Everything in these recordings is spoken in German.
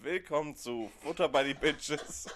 Willkommen zu Futter by die Bitches.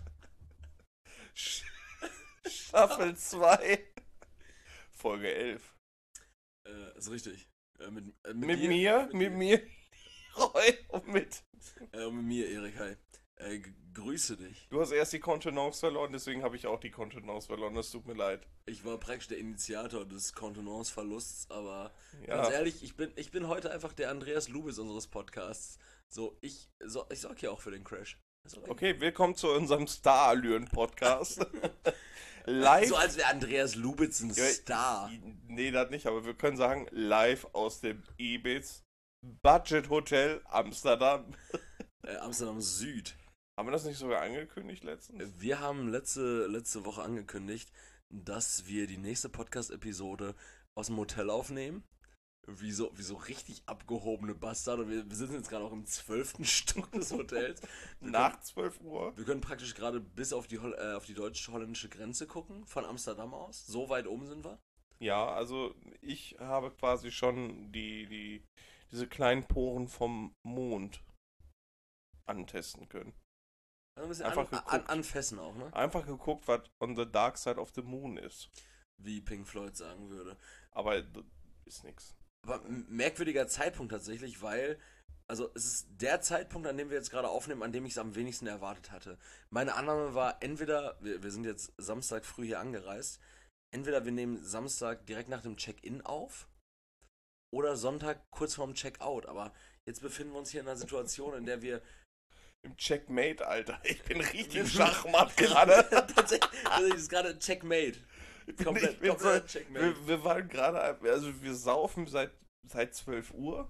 Staffel 2, Folge 11. Ist richtig. Mit mir, Roy und mit. Mit mir, Erik, hi. Grüße dich. Du hast erst die Kontenance verloren, deswegen habe ich auch die Kontenance verloren, das tut mir leid. Ich war praktisch der Initiator des Kontenance-Verlusts, aber Ja. ganz ehrlich, ich bin heute einfach der Andreas Lubitz unseres Podcasts. Ich sorge ja auch für den Crash. Okay, willkommen zu unserem Star-Allüren-Podcast. Live. So als wäre Andreas Lubitz ein Star. Nee, das nicht, aber wir können sagen, live aus dem Ibiza Budget Hotel Amsterdam. Amsterdam Süd. Haben wir das nicht sogar angekündigt letztens? Wir haben letzte Woche angekündigt, dass wir die nächste Podcast-Episode aus dem Hotel aufnehmen. Wie so richtig abgehobene Bastarde. Wir sitzen jetzt gerade auch im 12. Stock des Hotels. Nach 12 Uhr? Wir können praktisch gerade bis auf die deutsch-holländische Grenze gucken, von Amsterdam aus. So weit oben sind wir. Ja, also ich habe quasi schon diese kleinen Poren vom Mond antesten können. Also ein bisschen Einfach anfassen auch, ne? Einfach geguckt, was on the dark side of the moon ist. Wie Pink Floyd sagen würde. Aber das ist nix. Aber merkwürdiger Zeitpunkt tatsächlich, weil, also es ist der Zeitpunkt, an dem wir jetzt gerade aufnehmen, an dem ich es am wenigsten erwartet hatte. Meine Annahme war entweder, wir sind jetzt Samstag früh hier angereist, entweder wir nehmen Samstag direkt nach dem Check-in auf oder Sonntag kurz vorm Check-out. Aber jetzt befinden wir uns hier in einer Situation, in der wir Im Checkmate, Alter. Ich bin richtig Schachmatt gerade. Tatsächlich ist gerade Checkmate. Komplett Checkmate. Wir waren gerade, also wir saufen seit 12 Uhr.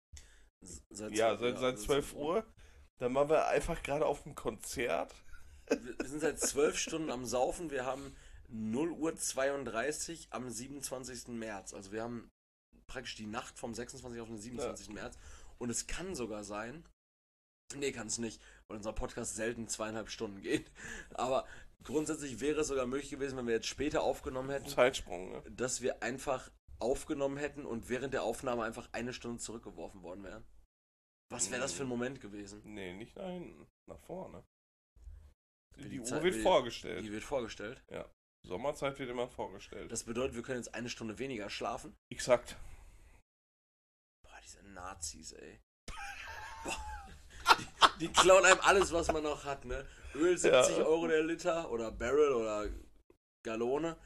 Seit 12 Uhr. Dann waren wir einfach gerade auf dem Konzert. Wir sind seit 12 Stunden am Saufen. Wir haben 0:32 Uhr am 27. März. Also wir haben praktisch die Nacht vom 26. auf den 27. März. Und es kann sogar sein, nee, kann es nicht, weil unser Podcast selten 2,5 Stunden geht. Aber grundsätzlich wäre es sogar möglich gewesen, wenn wir jetzt später aufgenommen hätten, Zeitsprung, ne? dass wir einfach aufgenommen hätten und während der Aufnahme einfach 1 Stunde zurückgeworfen worden wären. Was wäre das für ein Moment gewesen? Nee, nicht nach hinten, nach vorne. Die Zeit Uhr wird vorgestellt. Die wird vorgestellt. Ja. Sommerzeit wird immer vorgestellt. Das bedeutet, wir können jetzt 1 Stunde weniger schlafen. Exakt. Boah, diese Nazis, ey. Boah. Die klauen einem alles, was man noch hat, ne? Öl 70 Euro der Liter oder Barrel oder Gallone.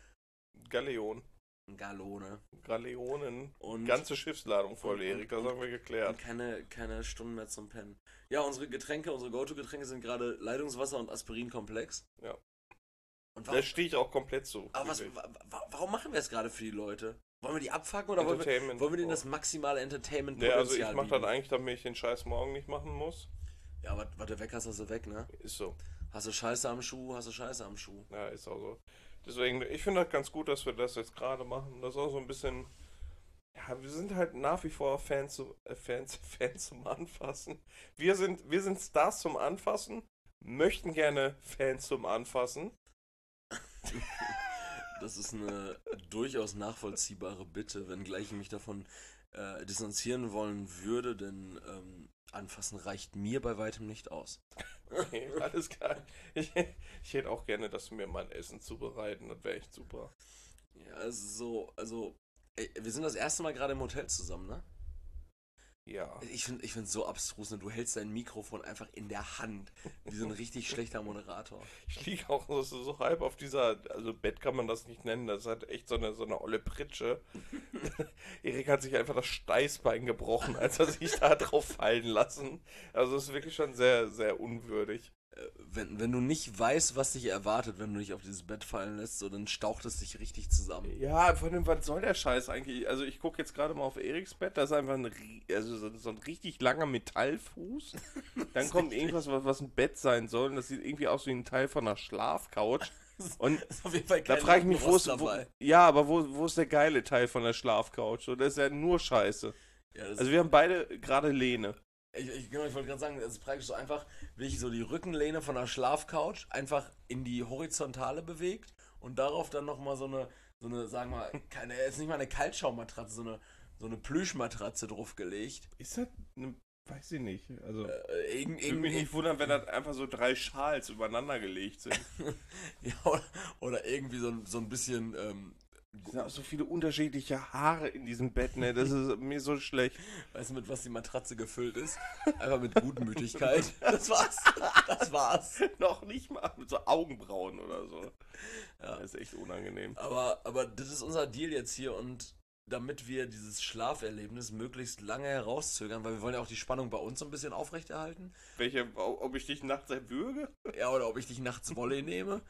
Galeonen. Und ganze Schiffsladung voll, Erik, das haben wir geklärt. Und keine Stunden mehr zum Pennen. Ja, unsere Go-To-Getränke sind gerade Leitungswasser und Aspirin-Komplex. Ja. Und Da stehe ich auch komplett so. Aber warum machen wir es gerade für die Leute? Wollen wir die abfucken oder wollen wir denen das maximale Entertainment-Potenzial also ich mache bieten? das eigentlich, damit ich den Scheiß morgen nicht machen muss. Ja, was du weg hast, hast du weg, ne? Ist so. Hast du Scheiße am Schuh, hast du Scheiße am Schuh. Ja, ist auch so. Deswegen, ich finde das ganz gut, dass wir das jetzt gerade machen. Das ist auch so ein bisschen. Ja, wir sind halt nach wie vor Fans zum Anfassen. Wir sind Stars zum Anfassen, möchten gerne Fans zum Anfassen. Das ist eine durchaus nachvollziehbare Bitte, wenngleich ich mich davon distanzieren wollen würde, denn anfassen reicht mir bei weitem nicht aus. Okay, alles klar. Ich hätte auch gerne, dass wir mein Essen zubereiten, das wäre echt super. Ja, also, ey, wir sind das erste Mal gerade im Hotel zusammen, ne? Ja. Ich finde es so abstrus, ne? Du hältst dein Mikrofon einfach in der Hand, wie so ein richtig schlechter Moderator. Ich liege auch so halb auf also Bett kann man das nicht nennen, das hat echt so eine olle Pritsche. Erik hat sich einfach das Steißbein gebrochen, als er sich da drauf fallen lassen. Also es ist wirklich schon sehr, sehr unwürdig. Wenn du nicht weißt, was dich erwartet, wenn du dich auf dieses Bett fallen lässt, so, dann staucht es dich richtig zusammen. Ja, vor allem, was soll der Scheiß eigentlich? Also ich gucke jetzt gerade mal auf Eriks Bett, da ist einfach so ein richtig langer Metallfuß. Dann kommt irgendwas, was ein Bett sein soll, und das sieht irgendwie aus wie ein Teil von einer Schlafcouch. Und ist auf jeden Fall da kein frage ich mich, dabei. wo ist der geile Teil von der Schlafcouch? So, das ist ja nur Scheiße. Ja, Also wir haben beide gerade Lehne. Ich wollte gerade sagen, es ist praktisch so einfach, wie ich so die Rückenlehne von der Schlafcouch einfach in die Horizontale bewegt und darauf dann nochmal so eine, sagen wir mal, jetzt nicht mal eine Kaltschaummatratze, so eine Plüschmatratze draufgelegt. Ist das eine Weiß ich nicht. Also, würde mich Irgendwie, nicht wundern, wenn das einfach so 3 Schals übereinander gelegt sind. ja, oder irgendwie so ein bisschen, Es sind auch so viele unterschiedliche Haare in diesem Bett, ne? Das ist mir so schlecht. weißt du, mit was die Matratze gefüllt ist? Einfach mit Gutmütigkeit. Das war's. Das war's. Noch nicht mal mit so Augenbrauen oder so. Ja. Das ist echt unangenehm. Aber das ist unser Deal jetzt hier und damit wir dieses Schlaferlebnis möglichst lange herauszögern, weil wir wollen ja auch die Spannung bei uns so ein bisschen aufrechterhalten. Ob ich dich nachts erwürge? Ja, oder ob ich dich nachts Volley nehme.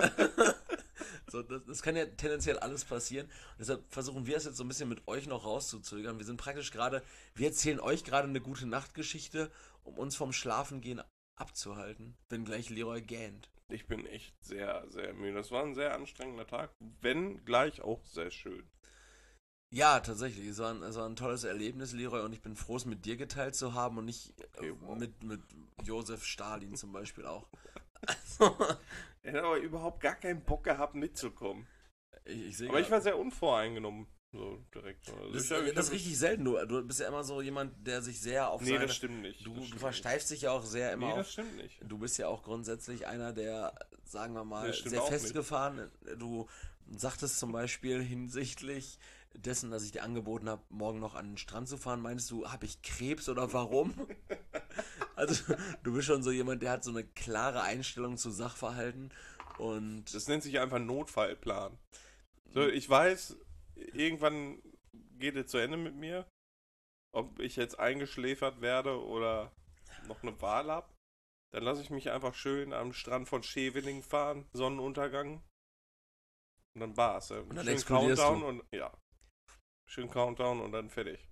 So, das kann ja tendenziell alles passieren. Und deshalb versuchen wir es jetzt so ein bisschen mit euch noch rauszuzögern. Wir sind praktisch wir erzählen euch gerade eine gute Nachtgeschichte, um uns vom Schlafengehen abzuhalten, wenn gleich Leroy gähnt. Ich bin echt sehr, sehr müde. Das war ein sehr anstrengender Tag, wenn gleich auch sehr schön. Ja, tatsächlich. Es war ein tolles Erlebnis, Leroy, und ich bin froh, es mit dir geteilt zu haben und nicht Okay, wow. mit Josef Stalin zum Beispiel auch. Also, Er hat aber überhaupt gar keinen Bock gehabt mitzukommen. ich sehe Aber ich war sehr unvoreingenommen. So direkt. Also das ist richtig selten. Du bist ja immer so jemand, der sich sehr auf Nee, das stimmt nicht. Du Das stimmt versteifst dich ja auch sehr immer nicht. Nee, auf. das stimmt nicht. Du bist ja auch grundsätzlich einer, der, sagen wir mal, Das stimmt sehr auch festgefahren. Du sagtest zum Beispiel hinsichtlich dessen, dass ich dir angeboten habe, morgen noch an den Strand zu fahren, meinst du, habe ich Krebs oder warum? Also, du bist schon so jemand, der hat so eine klare Einstellung zu Sachverhalten und Das nennt sich einfach Notfallplan. So, ich weiß, irgendwann geht es zu Ende mit mir. Ob ich jetzt eingeschläfert werde oder noch eine Wahl habe. Dann lasse ich mich einfach schön am Strand von Scheveningen fahren, Sonnenuntergang. Und dann war's. Ja. Und dann Schön explodierst Countdown du. und ja. Schön Countdown und dann fertig.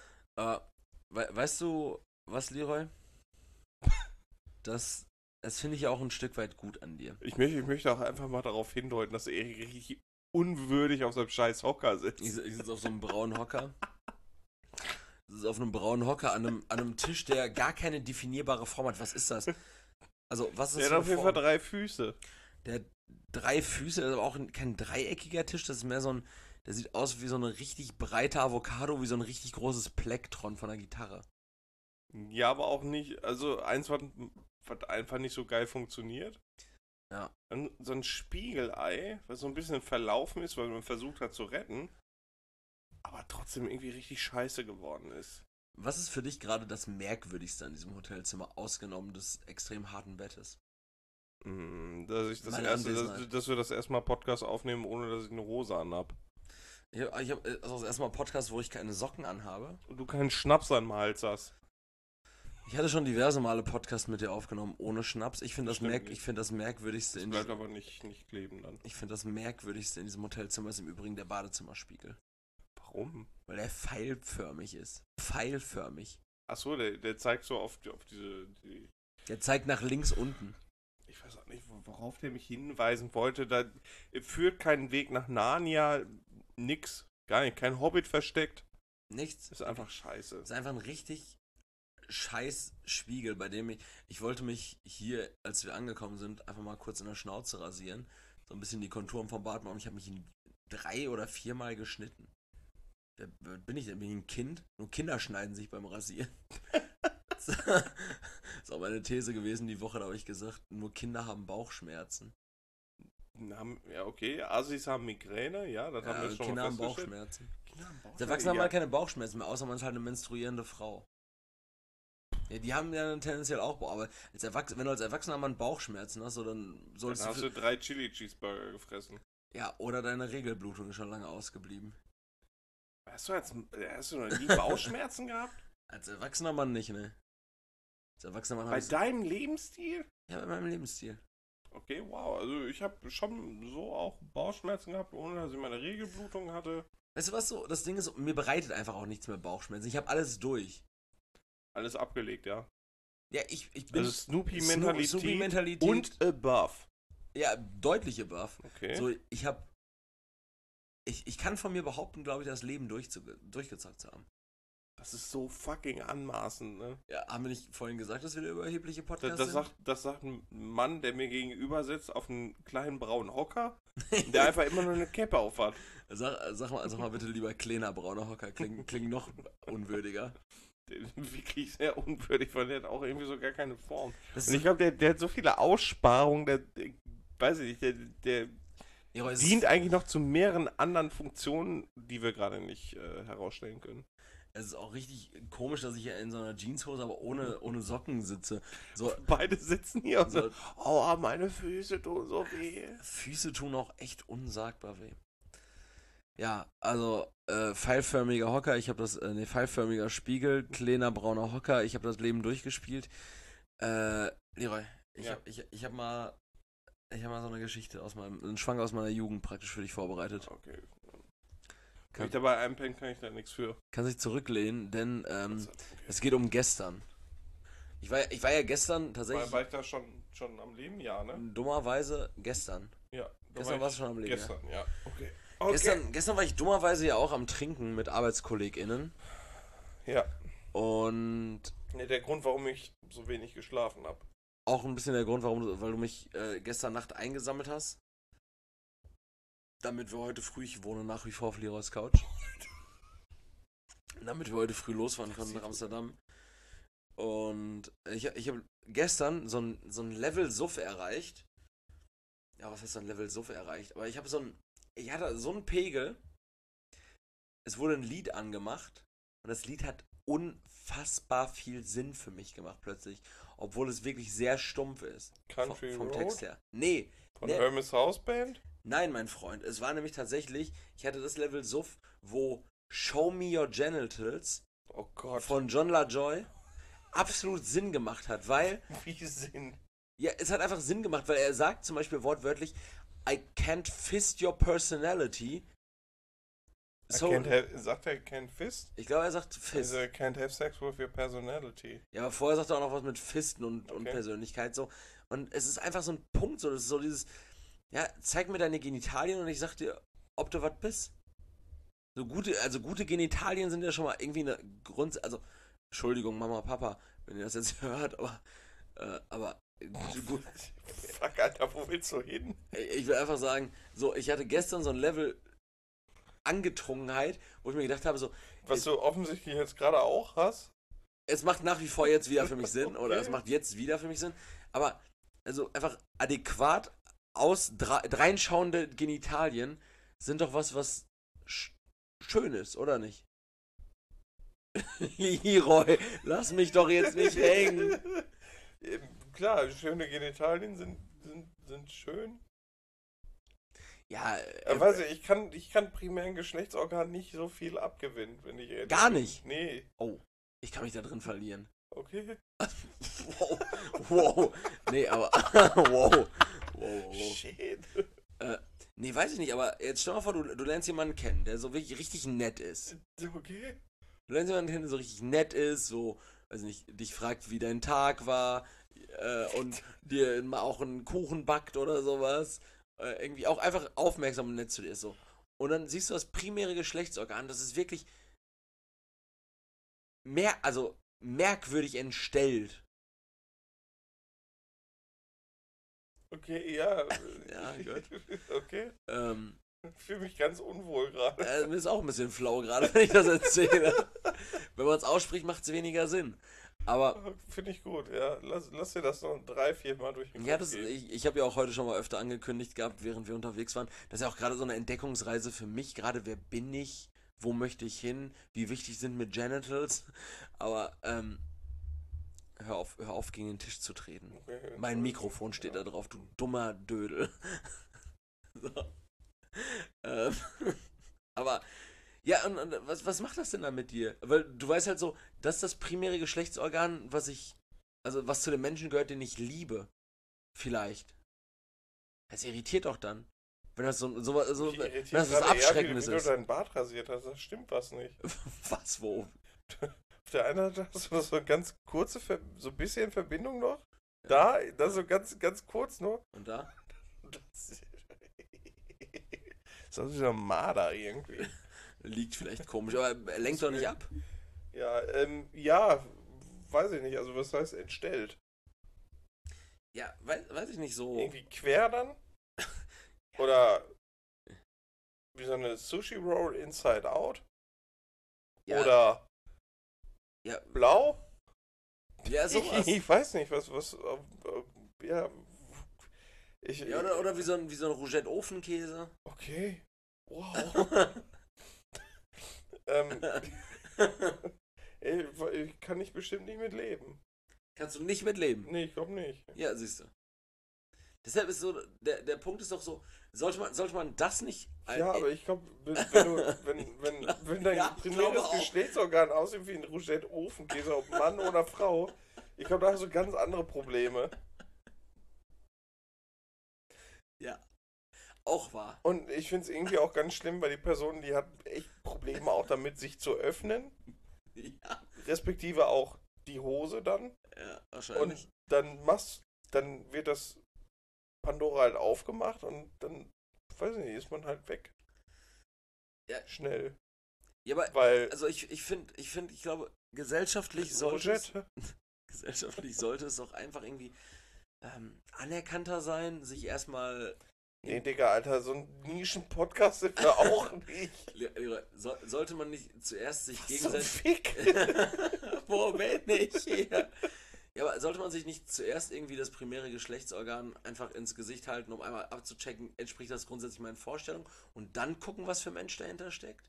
weißt du was, Leroy? Das finde ich ja auch ein Stück weit gut an dir. Ich möchte auch einfach mal darauf hindeuten, dass er richtig unwürdig auf seinem scheiß Hocker sitzt. Ich sitze auf so einem braunen Hocker. Ich sitze auf einem braunen Hocker an einem Tisch, der gar keine definierbare Form hat. Was ist das? Also, was ist Der das hat auf für jeden eine Fall Form? 3 Füße. Der hat 3 Füße, das ist aber auch kein dreieckiger Tisch, das ist mehr so ein, der sieht aus wie so eine richtig breite Avocado, wie so ein richtig großes Plektron von einer Gitarre. Ja, aber auch nicht, also eins, was einfach nicht so geil funktioniert. Ja. So ein Spiegelei, was so ein bisschen verlaufen ist, weil man versucht hat zu retten, aber trotzdem irgendwie richtig scheiße geworden ist. Was ist für dich gerade das Merkwürdigste an diesem Hotelzimmer, ausgenommen des extrem harten Bettes? Meine Anwesenheit. Dass wir das erstmal Podcast aufnehmen, ohne dass ich eine Hose anhab. Ich hab also das erste Mal Podcast, wo ich keine Socken anhabe. Und du keinen Schnaps an dem Hals hast. Ich hatte schon diverse Male Podcasts mit dir aufgenommen ohne Schnaps. Ich finde Stimmt nicht. das Merkwürdigste Das bleibt aber nicht kleben dann. ich finde das Merkwürdigste in diesem Hotelzimmer ist im Übrigen der Badezimmerspiegel. Warum? Weil der pfeilförmig ist. Pfeilförmig. Achso, der zeigt so auf die. Der zeigt nach links unten. Ich weiß auch nicht, worauf der mich hinweisen wollte. Da führt keinen Weg nach Narnia, nix. Gar nicht, kein Hobbit versteckt. Nichts. Ist einfach scheiße. Das ist einfach ein richtig scheiß Spiegel, bei dem ich wollte mich hier, als wir angekommen sind, einfach mal kurz in der Schnauze rasieren. So ein bisschen die Konturen vom Bart machen. Ich habe mich 3 oder 4 Mal geschnitten. Wer bin ich denn? Bin ich ein Kind? Nur Kinder schneiden sich beim Rasieren. Das ist auch meine These gewesen die Woche, da habe ich gesagt, nur Kinder haben Bauchschmerzen. Ja, okay. Assis haben Migräne, ja, das haben wir schon Kinder mal haben festgestellt. Bauchschmerzen. Kinder haben Als Bauchschmerzen. Erwachsener haben halt keine Bauchschmerzen mehr, außer man ist halt eine menstruierende Frau. Ja, die haben ja dann tendenziell auch Bauch, aber wenn du als Erwachsener mal Bauchschmerzen hast, so, dann Dann solltest hast du 3 Chili-Cheeseburger gefressen. ja, oder deine Regelblutung ist schon lange ausgeblieben. Hast du noch nie Bauchschmerzen gehabt? Als erwachsener Mann nicht, ne? Als erwachsener Mann Bei habe ich deinem Lebensstil? ja, bei meinem Lebensstil. Okay, wow. Also ich habe schon so auch Bauchschmerzen gehabt, ohne dass ich meine Regelblutung hatte. Weißt du was so? Das Ding ist, mir bereitet einfach auch nichts mehr Bauchschmerzen. Ich habe alles durch. Alles abgelegt, ja. Ja, ich bin Also Snoopy-Mentalität Snoopy-Mentalität und above. ja, deutlich above. Okay. So, ich kann von mir behaupten, glaube ich, das Leben durchgezockt zu haben. Das ist so fucking anmaßend, ne? Ja, haben wir nicht vorhin gesagt, dass wir der überhebliche Podcast Das sind? das sagt ein Mann, der mir gegenüber sitzt auf einem kleinen braunen Hocker, der einfach immer nur eine Cappe aufhat. Sag mal bitte lieber kleiner brauner Hocker, klingt noch unwürdiger. wirklich sehr unwürdig, weil der hat auch irgendwie so gar keine Form. Das Und ich glaube, der hat so viele Aussparungen, weiß ich nicht, der ja, es dient ist, eigentlich noch zu mehreren anderen Funktionen, die wir gerade nicht herausstellen können. es ist auch richtig komisch, dass ich hier in so einer Jeanshose, aber ohne Socken sitze. So, Beide sitzen hier und so so, oh, meine Füße tun so weh. Füße tun auch echt unsagbar weh. Ja, also pfeilförmiger Hocker, pfeilförmiger Spiegel, kleiner brauner Hocker, ich habe das Leben durchgespielt. Leroy, Ja. ich hab mal so eine Geschichte einen Schwank aus meiner Jugend praktisch für dich vorbereitet. Okay. Wenn ich dabei einpennen, kann ich da nichts für. Kann sich zurücklehnen, denn Okay. es geht um gestern. Ich war ja gestern tatsächlich, War ich da schon am Leben? Ja, ne? dummerweise gestern. Ja. Da Gestern war warst du schon am Leben, Gestern, ja. Okay. Gestern war ich dummerweise ja auch am Trinken mit ArbeitskollegInnen. Ja. Und Ne, der Grund, warum ich so wenig geschlafen habe. auch ein bisschen der Grund, weil du mich gestern Nacht eingesammelt hast. Damit wir heute früh, ich wohne nach wie vor auf Leroys Couch. Damit wir heute früh losfahren konnten nach Amsterdam. Und ich habe gestern so ein Level Suff erreicht. Ja, was heißt so ein Level Suff erreicht? Aber ich hatte so einen Pegel. Es wurde ein Lied angemacht. Und das Lied hat unfassbar viel Sinn für mich gemacht plötzlich. Obwohl es wirklich sehr stumpf ist. Country Vom Road? Text her. Nee. Von Nee. Hermes House Band? Nein, mein Freund. Es war nämlich tatsächlich, ich hatte das Level Suff, wo Show Me Your Genitals Oh Gott. von John LaJoy absolut Sinn gemacht hat, weil, Wie Sinn. ja, es hat einfach Sinn gemacht, weil er sagt zum Beispiel wortwörtlich, I can't fist your personality. So, Sagt er can't fist? ich glaube, er sagt Fist. Also can't have sex with your personality. Ja, aber vorher sagt er auch noch was mit Fisten und Okay. Persönlichkeit so. Und es ist einfach so ein Punkt, so, das ist so dieses, ja, zeig mir deine Genitalien und ich sag dir, ob du was bist. So gute Genitalien sind ja schon mal irgendwie eine also, Entschuldigung, Mama, Papa, wenn ihr das jetzt hört, aber gut, Fuck, Alter, wo willst du hin? ich will einfach sagen, so, ich hatte gestern so ein Level Angetrunkenheit, wo ich mir gedacht habe, so, Was du offensichtlich jetzt gerade auch hast? es macht nach wie vor jetzt wieder für mich Sinn, oder Okay. es macht jetzt wieder für mich Sinn, aber also einfach adäquat dreinschauende Genitalien sind doch was schön ist, oder nicht? Leroy, lass mich doch jetzt nicht hängen. Klar, schöne Genitalien sind schön. Ja, Weiß ich kann primären Geschlechtsorgan nicht so viel abgewinnen, wenn ich ehrlich Gar bin. nicht? Nee. oh, ich kann mich da drin verlieren. Okay. Wow, wow, nee, aber, wow. Shit. Nee, weiß ich nicht, aber jetzt stell mal vor, du lernst jemanden kennen, der so wirklich richtig nett ist. Okay. Du lernst jemanden kennen, der so richtig nett ist, so, weiß nicht, dich fragt, wie dein Tag war, und dir mal auch einen Kuchen backt oder sowas. Irgendwie auch einfach aufmerksam und nett zu dir ist, so. Und dann siehst du das primäre Geschlechtsorgan, das ist wirklich merkwürdig entstellt. Okay, ja. Ja, gut. Okay. Ich Ich fühle mich ganz unwohl gerade. mir ist auch ein bisschen flau gerade, wenn ich das erzähle. Wenn man es ausspricht, macht es weniger Sinn. Aber Finde ich gut, ja. Lass dir das noch 3-4 Mal durch den ja, Kopf gehen. ich habe ja auch heute schon mal öfter angekündigt gehabt, während wir unterwegs waren. Das ist ja auch gerade so eine Entdeckungsreise für mich. Gerade, wer bin ich? Wo möchte ich hin? Wie wichtig sind mir Genitals? Aber, hör auf, gegen den Tisch zu treten. Okay, Mein Mikrofon steht da drauf, du dummer Dödel. So. Ähm, aber, ja, und was macht das denn da mit dir? Weil du weißt halt so, das ist das primäre Geschlechtsorgan, was zu den Menschen gehört, den ich liebe. Vielleicht. Das irritiert doch dann. Wenn das wenn Mich das was gerade eher, Abschreckendes wie du ist. deinen Bart rasiert hast. Das stimmt was nicht. Was, wo? Auf der einen Seite hast du noch so eine ganz kurze, so ein bisschen Verbindung noch. Da so ganz, ganz kurz nur. Und da? Das ist auch dieser Marder irgendwie. Liegt vielleicht komisch, aber er lenkt doch nicht ab. Ja, weiß ich nicht. Also was heißt entstellt? Ja, weiß ich nicht so. Irgendwie quer dann? Oder wie so eine Sushi Roll Inside Out? Ja, Oder Ja, Blau? ja, sowas. Ich weiß nicht, ja, Ja, oder wie so ein Rougette-Ofenkäse. okay, wow, ähm, kann ich bestimmt nicht mit leben. Kannst du nicht mitleben. Nee, ich glaube nicht. Ja, siehst du. Deshalb ist so, der Punkt ist doch so, sollte man das nicht. Ja, aber ich glaube, wenn dein Ja, ich primäres glaube auch. Geschlechtsorgan aussieht wie ein Rougette-Ofenkäse, ob Mann oder Frau, ich glaube, da hast du ganz andere Probleme. Ja, auch wahr. Und ich finde es irgendwie auch ganz schlimm, weil die Person, die hat echt Probleme auch damit, sich zu öffnen, Ja, respektive auch die Hose dann. ja, Und wahrscheinlich. dann wird das Pandora halt aufgemacht und dann, weiß ich nicht, ist man halt weg. Ja. Schnell. Ja, aber, Weil also ich glaube, gesellschaftlich sollte Rougette, es auch einfach irgendwie anerkannter sein, sich erstmal. nee, Digga, Alter, so ein Nischen-Podcast sind wir auch nicht. Sollte man nicht zuerst sich So ein gegenseitig. Fick. Wo bin ich hier? Ja, aber sollte man sich nicht zuerst irgendwie das primäre Geschlechtsorgan einfach ins Gesicht halten, um einmal abzuchecken, entspricht das grundsätzlich meinen Vorstellungen und dann gucken, was für ein Mensch dahinter steckt?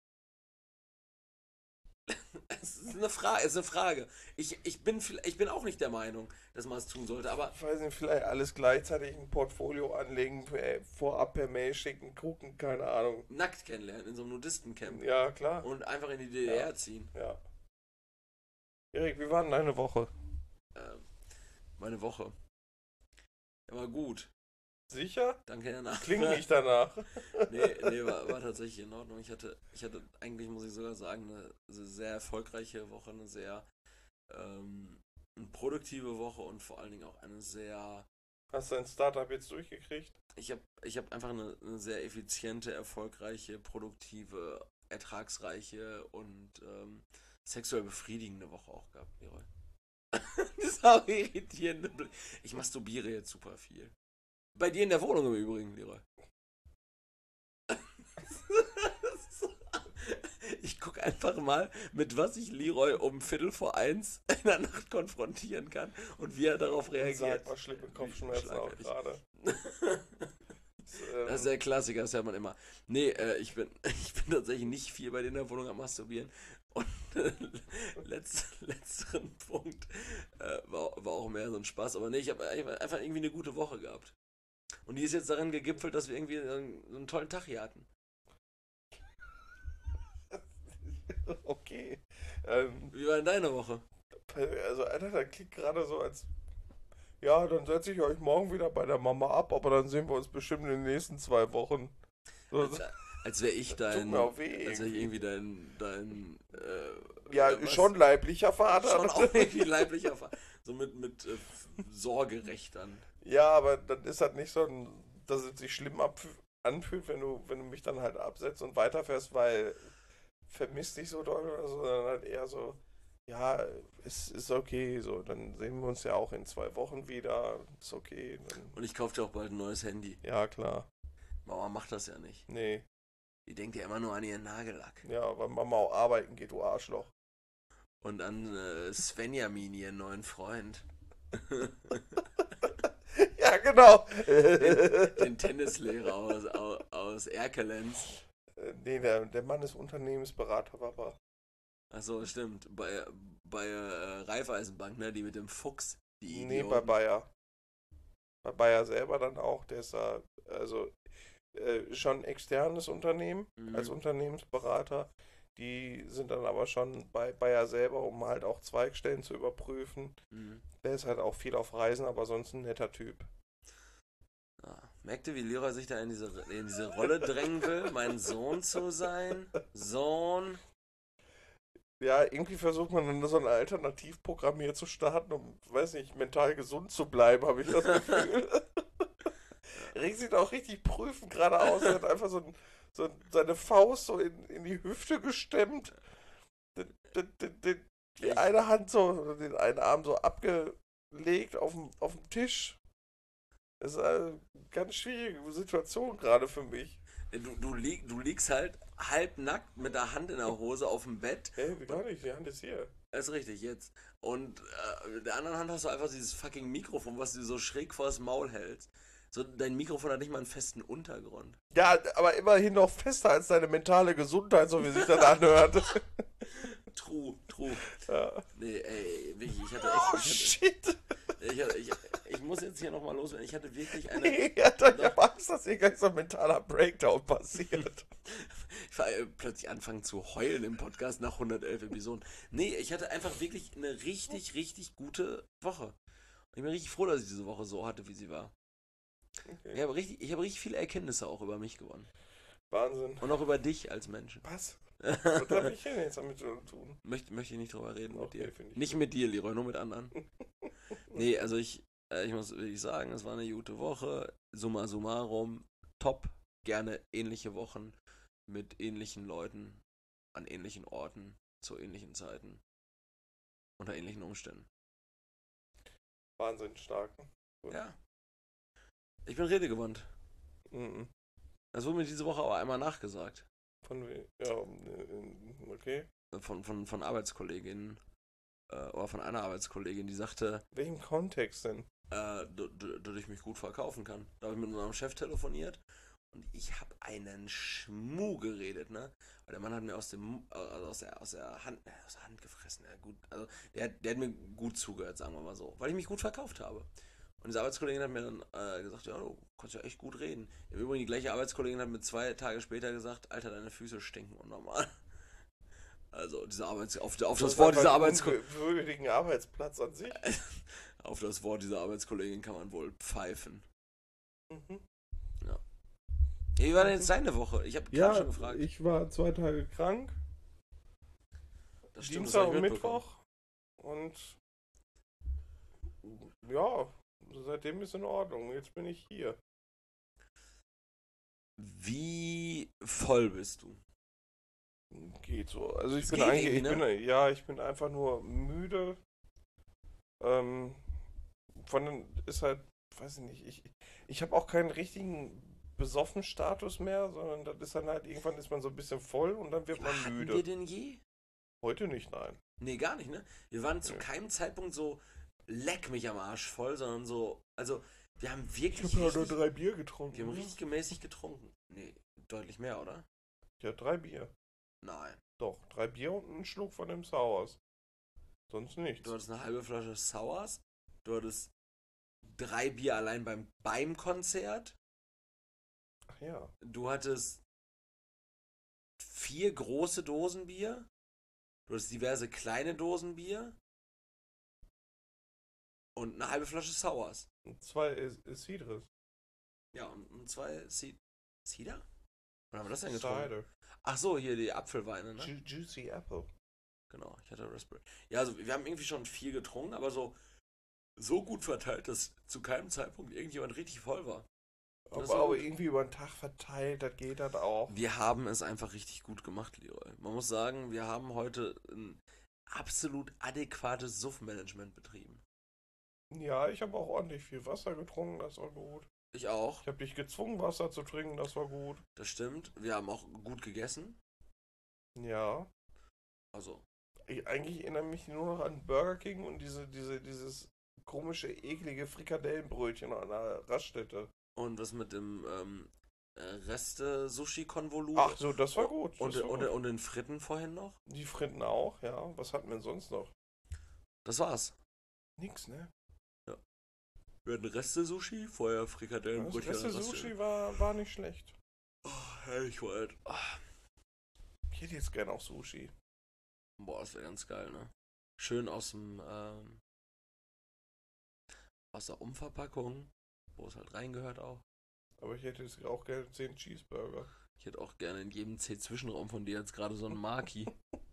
Es ist eine Frage. Ich bin auch nicht der Meinung, dass man es tun sollte, aber Ich weiß nicht, vielleicht alles gleichzeitig ein Portfolio anlegen, vorab per Mail schicken, gucken, keine Ahnung. nackt kennenlernen in so einem Nudistencamp Ja, klar. und einfach in die DDR ziehen. Ja. Erik, wie war denn deine Woche? Ähm, Meine Woche. Ja, war gut. Sicher? Danke der Nachfrage. Klingt nicht danach. Nee, war tatsächlich in Ordnung. Ich hatte eigentlich, muss ich sogar sagen, eine sehr erfolgreiche Woche, eine sehr eine produktive Woche und vor allen Dingen auch eine sehr. Hast du dein Startup jetzt durchgekriegt? Ich hab einfach eine sehr effiziente, erfolgreiche, produktive, ertragsreiche und sexuell befriedigende Woche auch gehabt, Leroy. Das ist auch irritierende Blick. Ich masturbiere jetzt super viel. Bei dir in der Wohnung im Übrigen, Leroy. Ich gucke einfach mal, mit was ich Leroy um 1:15 in der Nacht konfrontieren kann und wie er darauf reagiert. Sag mal, schlimme Kopfschmerzen auch Schlagartig. gerade. Das ist der Klassiker, das hört man immer. Nee, ich bin tatsächlich nicht viel bei dir in der Wohnung am Masturbieren. Und letzteren Punkt war auch mehr so ein Spaß. Aber nee, ich habe einfach irgendwie eine gute Woche gehabt. Und die ist jetzt darin gegipfelt, dass wir irgendwie so einen tollen Tag hier hatten. Okay. Wie war denn deine Woche? Also, Alter, das klingt gerade so, als. Ja, dann setze ich euch morgen wieder bei der Mama ab, aber dann sehen wir uns bestimmt in den nächsten 2 Wochen. So, Als wäre ich tut mir auch weh. als wäre ich irgendwie dein Ja, was? schon leiblicher Vater. Schon auch irgendwie leiblicher Vater. So mit Sorgerechtern. Ja, aber dann ist halt nicht so, dass es sich schlimm anfühlt, wenn du mich dann halt absetzt und weiterfährst, weil vermisst dich so doll oder so, sondern halt eher so, ja, es ist okay, so, dann sehen wir uns ja auch in 2 Wochen wieder, ist okay. Dann, Und ich kaufe dir auch bald ein neues Handy. ja, klar. Mama macht das ja nicht. Nee, Die denkt ja immer nur an ihren Nagellack. ja, weil Mama auch arbeiten geht, du Arschloch. Und an Svenjamin, ihren neuen Freund. Ja, genau. Den Tennislehrer aus Erkelenz. Nee, der Mann ist Unternehmensberater, Papa. Achso, stimmt. Bei Raiffeisenbank, ne? Die mit dem Fuchs. Die Nee, bei Idioten. Bayer. Bei Bayer selber dann auch, der ist da, also schon ein externes Unternehmen Mhm. als Unternehmensberater. Die sind dann aber schon bei Bayer selber, um halt auch Zweigstellen zu überprüfen. Mhm. Der ist halt auch viel auf Reisen, aber sonst ein netter Typ. Ja. Merkt ihr, wie Leroy sich da in diese Rolle drängen will, mein Sohn zu sein? Sohn. Ja, irgendwie versucht man dann so ein Alternativprogramm hier zu starten, um, weiß nicht, mental gesund zu bleiben, habe ich das Gefühl. Rick sieht auch richtig prüfend gerade aus. Er hat einfach seine Faust so in die Hüfte gestemmt. Die eine Hand so, den einen Arm so abgelegt auf dem Tisch. Das ist eine ganz schwierige Situation gerade für mich. Du liegst halt halbnackt mit der Hand in der Hose auf dem Bett. Hey, gar nicht, die Hand ist hier. Das ist richtig, jetzt. Und mit der anderen Hand hast du einfach dieses fucking Mikrofon, was du so schräg vors Maul hältst. So, dein Mikrofon hat nicht mal einen festen Untergrund. Ja, aber immerhin noch fester als deine mentale Gesundheit, so wie sich das anhört. True. Ja. Nee, ey, wirklich, ich hatte echt... Oh, shit. Ich muss jetzt hier nochmal loswerden. Ich hatte wirklich eine... Nee, ich hab Angst, dass hier gleich so ein mentaler Breakdown passiert. Ich war plötzlich anfangen zu heulen im Podcast nach 111 Episoden. Nee, ich hatte einfach wirklich eine richtig gute Woche. Und ich bin richtig froh, dass ich diese Woche so hatte, wie sie war. Okay. Ich habe richtig viele Erkenntnisse auch über mich gewonnen. Wahnsinn. Und auch über dich als Mensch. Was? Was habe ich denn jetzt damit zu tun? Möchte ich nicht drüber reden mit Okay, dir. finde ich Nicht gut. mit dir, Leroy, nur mit anderen. Nee, also ich muss wirklich sagen, es war eine gute Woche. Summa summarum, top. Gerne ähnliche Wochen mit ähnlichen Leuten an ähnlichen Orten zu ähnlichen Zeiten unter ähnlichen Umständen. Wahnsinn stark. Gut. Ja. Ich bin redegewandt. Mhm. Das wurde mir diese Woche aber einmal nachgesagt. Von ja, okay. Von Arbeitskolleginnen. Oder von einer Arbeitskollegin, die sagte, Welchen Kontext denn? dass ich mich gut verkaufen kann. Da habe ich mit unserem Chef telefoniert und ich habe einen Schmuh geredet, ne? Weil der Mann hat mir aus der Hand gefressen. Ja, gut, also der hat mir gut zugehört, sagen wir mal so, weil ich mich gut verkauft habe. Und diese Arbeitskollegin hat mir dann gesagt, ja, du kannst ja echt gut reden. Im Übrigen, die gleiche Arbeitskollegin hat mir 2 Tage später gesagt, Alter, deine Füße stinken unnormal. Also diese auf das Wort dieser würdigen Arbeitsplatz an sich. auf das Wort dieser Arbeitskollegin kann man wohl pfeifen. Mhm. Ja. Wie war denn jetzt deine Woche? Ich habe gerade schon gefragt. Ich war 2 Tage krank. Das stimmt, das Dienstag hab ich und mitbekommen. Mittwoch. Und ja, seitdem ist in Ordnung. Jetzt bin ich hier. Wie voll bist du? Geht so. Also ich Es bin geht eigentlich, irgendwie, ich bin einfach nur müde. Ist halt, weiß ich nicht, ich habe auch keinen richtigen Besoffen-Status mehr, sondern das ist dann halt, irgendwann ist man so ein bisschen voll und dann wird man Hatten müde. wir denn je? Heute nicht, nein. Nee, gar nicht, ne? Wir waren zu Nee. keinem Zeitpunkt so leck mich am Arsch voll, sondern so, also wir haben Ich wirklich habe ja nur richtig, 3 Bier getrunken. wir haben richtig gemäßigt getrunken. Nee, deutlich mehr, oder? Ja, 3 Bier. Nein. Doch, 3 Bier und einen Schluck von dem Sours. Sonst nichts. Du hattest eine halbe Flasche Sours, du hattest 3 Bier allein beim Konzert, Ach ja. du hattest 4 große Dosen Bier, du hattest diverse kleine Dosen Bier und eine halbe Flasche Sours. Und 2 Cidres. Ja, und 2 Cider? Wann haben wir das denn getrunken? Cider. Ach so, hier die Apfelweine, ne? Juicy Apple. Genau, ich hatte Raspberry. Ja, also wir haben irgendwie schon viel getrunken, aber so gut verteilt, dass zu keinem Zeitpunkt irgendjemand richtig voll war. Das ist Aber gut. irgendwie über den Tag verteilt, das geht dann auch. Wir haben es einfach richtig gut gemacht, Leroy. Man muss sagen, wir haben heute ein absolut adäquates Suffmanagement betrieben. Ja, ich habe auch ordentlich viel Wasser getrunken, das war gut. Ich auch, Ich habe dich gezwungen, Wasser zu trinken, das war gut. das stimmt. Wir haben auch gut gegessen. Ja. Also, Eigentlich erinnere mich nur noch an Burger King und dieses komische, eklige Frikadellenbrötchen an der Raststätte. und was mit dem Reste-Sushi-Konvolut. Ach so, das war gut. Und, Das war gut. und den Fritten vorhin noch? Die Fritten auch, ja. Was hatten wir denn sonst noch? Das war's. Nix, ne? Wir hatten Reste-Sushi, vorher Das Frikadellenbrötchen. beste Sushi war nicht schlecht. Oh, herrlich, Wald. Ich hätte jetzt gerne auch Sushi. Boah, das wäre ganz geil, ne? Schön aus der Umverpackung, wo es halt reingehört auch. Aber ich hätte jetzt auch gerne 10 Cheeseburger. Ich hätte auch gerne in jedem C-Zwischenraum von dir jetzt gerade so einen Maki.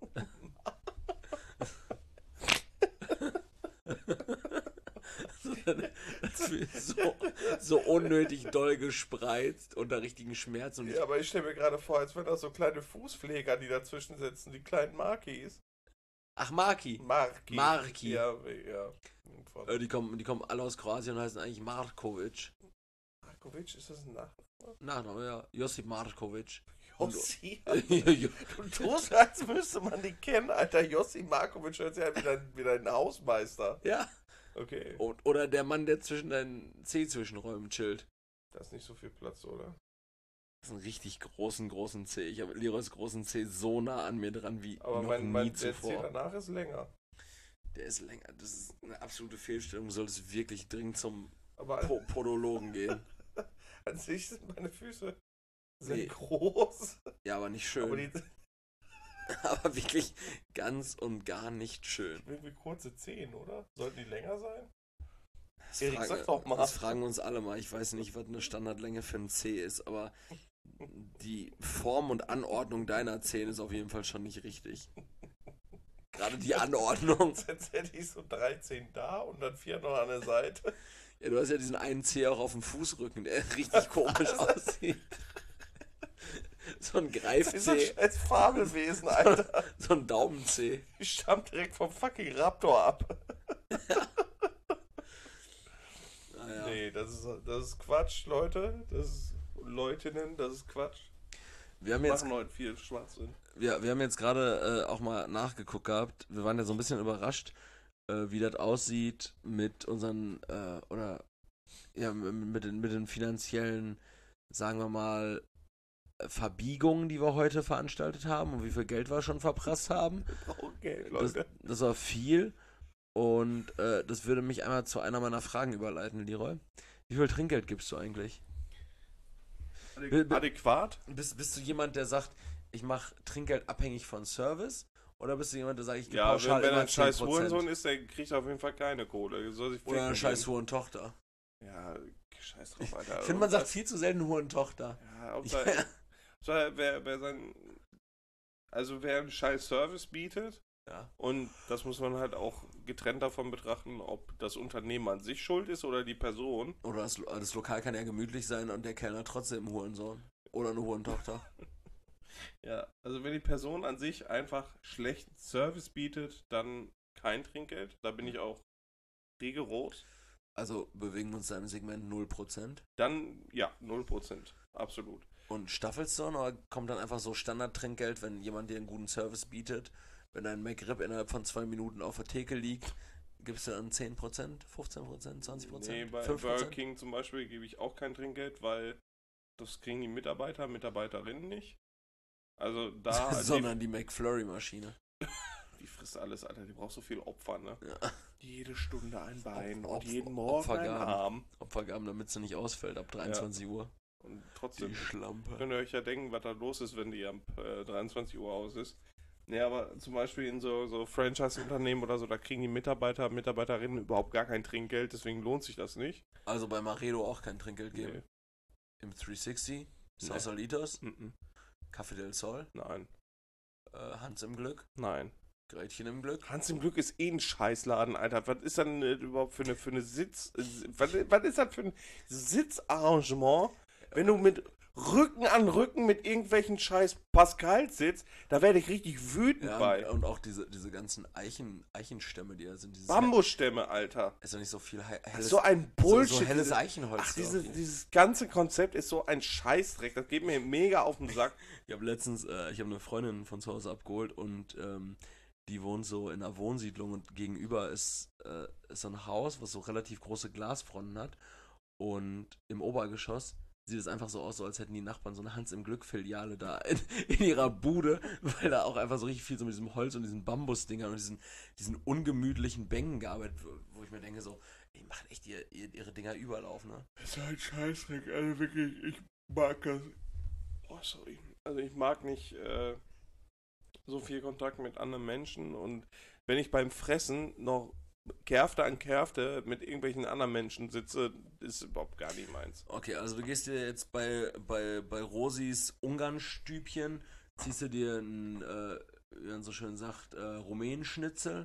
Das wird so unnötig doll gespreizt unter richtigen Schmerzen. Und Ja, aber ich stelle mir gerade vor, als wenn da so kleine Fußpfleger, die dazwischen sitzen, die kleinen Markis. Ach, Maki. Marki. Ja. Die kommen alle aus Kroatien und heißen eigentlich Markovic. Markovic, ist das ein Nachname? Nachname, ja. Josip Markovic. Jossi? Du tust, als müsste man die kennen, Alter. Jossi Markovic hört sich ja wieder ein Hausmeister. Ja. Okay. Oder der Mann, der zwischen deinen C-Zwischenräumen chillt. Da ist nicht so viel Platz, oder? Das ist ein richtig großen C. Ich habe Leroys großen C so nah an mir dran wie Aber noch mein nie der C zuvor. danach ist länger. Der ist länger. Das ist eine absolute Fehlstellung. Du solltest wirklich dringend zum Aber Podologen gehen. an sich sind meine Füße sehr Nee. groß. Ja, aber nicht Aber schön. die Aber wirklich ganz und gar nicht schön. irgendwie kurze Zehen, oder? Sollten die länger sein? Das Erik, sag doch mal. Das fragen uns alle mal. Ich weiß nicht, was eine Standardlänge für ein C ist, aber die Form und Anordnung deiner Zähne ist auf jeden Fall schon nicht richtig. Gerade die Anordnung. Jetzt hätte ich so 13 da und dann 4 noch an der Seite. Ja, du hast ja diesen einen Zeh auch auf dem Fußrücken, der richtig komisch aussieht. So ein Das ist ein Greifzeh, scheiß Fabelwesen, Alter. so ein Daumenzeh. Ich stamm direkt vom fucking Raptor ab. Naja. Nee, das ist Quatsch, Leute. Das ist Leutinnen, das ist Quatsch. Wir haben Wir jetzt, machen heute viel Schwachsinn. wir haben jetzt gerade auch mal nachgeguckt gehabt. Wir waren ja so ein bisschen überrascht, wie das aussieht mit unseren, mit den finanziellen, sagen wir mal, Verbiegungen, die wir heute veranstaltet haben und wie viel Geld wir schon verprasst haben. Wir brauchen Geld, Das, Leute. das war viel und das würde mich einmal zu einer meiner Fragen überleiten, Leroy. Wie viel Trinkgeld gibst du eigentlich? Adäquat? Bist du jemand, der sagt, ich mache Trinkgeld abhängig von Service? Oder bist du jemand, der sagt, ich gebe Ja, pauschal wenn immer er ein scheiß 10%? Hurensohn ist, der kriegt auf jeden Fall keine Kohle. Soll sich Oder eine ficken scheiß gehen. Hurentochter? Ja, scheiß drauf, Alter. Ich finde, man sagt viel zu selten Hurentochter. Ja, Hauptsache, wer sein. Also, wer einen scheiß Service bietet, Ja. und das muss man halt auch getrennt davon betrachten, ob das Unternehmen an sich schuld ist oder die Person. Oder das Lokal kann ja gemütlich sein und der Kellner trotzdem ein Hurensohn. Oder eine Hurentochter. Ja, also wenn die Person an sich einfach schlechten Service bietet, dann kein Trinkgeld. Da bin ich auch rigoros. Also bewegen wir uns da im Segment 0%. Dann, ja, 0%. Absolut. Und staffelst du oder kommt dann einfach so Standardtrinkgeld, wenn jemand dir einen guten Service bietet? Wenn dein McRib innerhalb von 2 Minuten auf der Theke liegt, gibst du dann 10%, 15%, 20%, Nee, bei 5%? Burger King zum Beispiel gebe ich auch kein Trinkgeld, weil das kriegen die Mitarbeiterinnen nicht. Also da, Sondern die McFlurry-Maschine. die frisst alles, Alter, die braucht so viel Opfer, ne? Ja. Jede Stunde ein Bein Op- und jeden Morgen ein Opfergaben. Arm. Opfergaben, damit sie nicht ausfällt ab 23 Uhr. Und trotzdem Die Schlampe. könnt ihr euch ja denken, was da los ist, wenn die ab 23 Uhr aus ist. Nee, aber zum Beispiel in so Franchise-Unternehmen oder so, da kriegen die Mitarbeiterinnen überhaupt gar kein Trinkgeld, deswegen lohnt sich das nicht. Also bei Maredo auch kein Trinkgeld geben. Nee. Im 360, Nee. Sausalitos, Mhm. Café del Sol, Nein. Hans im Glück, Nein. Gretchen im Glück. Hans im Glück ist eh ein Scheißladen, Alter. Was ist dann überhaupt für eine Sitz... Was ist das für ein Sitzarrangement, wenn du mit Rücken an Rücken mit irgendwelchen scheiß Pascals sitzt? Da werde ich richtig wütend Ja, bei. und auch diese ganzen Eichenstämme, die da sind. Dieses Bambusstämme, Alter. ist doch nicht so viel helles, So ein Bullshit. so helles diese- Eichenholz. Ach, drauf. dieses ganze Konzept ist so ein Scheißdreck. Das geht mir mega auf den Sack. Ich habe letztens, ich habe eine Freundin von zu Hause abgeholt und die wohnt so in einer Wohnsiedlung und gegenüber ist so ein Haus, was so relativ große Glasfronten hat und im Obergeschoss sieht es einfach so aus, so als hätten die Nachbarn so eine Hans-im-Glück-Filiale da in ihrer Bude, weil da auch einfach so richtig viel so mit diesem Holz und diesen Bambusdingern und diesen ungemütlichen Bänken gearbeitet wird, wo ich mir denke so, die machen echt ihre Dinger überall auf, ne? Das ist ein Scheißdreck, also wirklich, ich mag das. Oh, sorry. Also ich mag nicht so viel Kontakt mit anderen Menschen und wenn ich beim Fressen noch Kärfte an Kärfte mit irgendwelchen anderen Menschen sitze, ist überhaupt gar nicht meins. Okay, also du gehst dir jetzt bei Rosis Ungarnstübchen, ziehst du dir ein, wie man so schön sagt, Rumänenschnitzel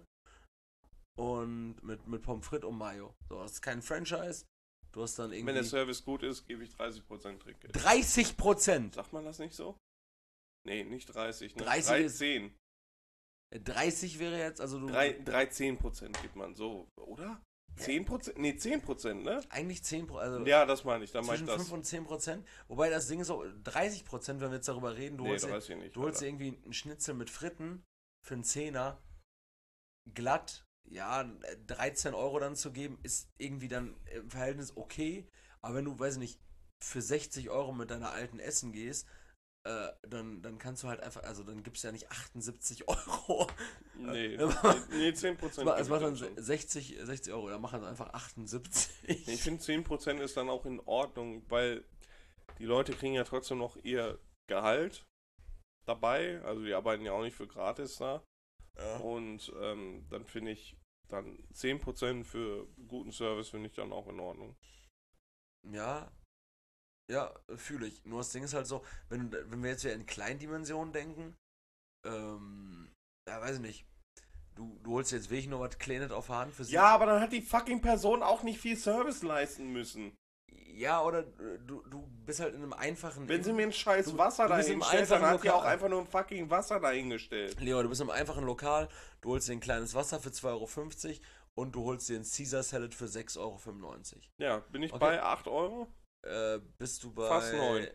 und mit Pommes frites und Mayo. So, das ist kein Franchise. Du hast dann Wenn irgendwie der Service gut ist, gebe ich 30% Trinkgeld. 30%! Sagt man das nicht so? Nee, nicht 30, ne? 30 ist- 13. 30 wäre jetzt, also du... 13% gibt man so, oder? 10%? Nee, 10%, ne? Eigentlich 10%, also Ja, das meine ich, dann meine zwischen ich das. 5 und 10%. Wobei das Ding ist so 30%, wenn wir jetzt darüber reden, Nee, 30 nicht. du holst dir irgendwie einen Schnitzel mit Fritten für einen Zehner, glatt, ja, 13 Euro dann zu geben, ist irgendwie dann im Verhältnis okay. Aber wenn du, weiß ich nicht, für 60 Euro mit deiner Alten essen gehst, dann kannst du halt einfach, also dann gibst du ja nicht 78 Euro. Nee, nee 10%. Es macht dann 60 Euro, dann machen sie einfach 78. Ich finde 10% ist dann auch in Ordnung, weil die Leute kriegen ja trotzdem noch ihr Gehalt dabei, also die arbeiten ja auch nicht für gratis da. Ja. Und dann finde ich dann 10% für guten Service finde ich dann auch in Ordnung. Ja, ja, fühle ich. Nur das Ding ist halt so, wenn wir jetzt wieder in Kleindimensionen denken, ja, weiß ich nicht. Du holst jetzt wirklich nur was Kleines auf der Hand für sie. Ja, aber dann hat die fucking Person auch nicht viel Service leisten müssen. Ja, oder du bist halt in einem einfachen... Wenn sie mir ein scheiß du Wasser bist im dahinstellt, dann einfachen hat die auch Lokal. einfach nur ein fucking Wasser dahingestellt. Leo, du bist im einfachen Lokal, du holst dir ein kleines Wasser für 2,50 € und du holst dir ein Caesar Salad für 6,95 €. Ja, bin ich Okay. bei 8 Euro? Bist du bei Fast 9.